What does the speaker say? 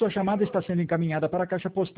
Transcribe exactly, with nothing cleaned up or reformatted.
Sua chamada está sendo encaminhada para a caixa postal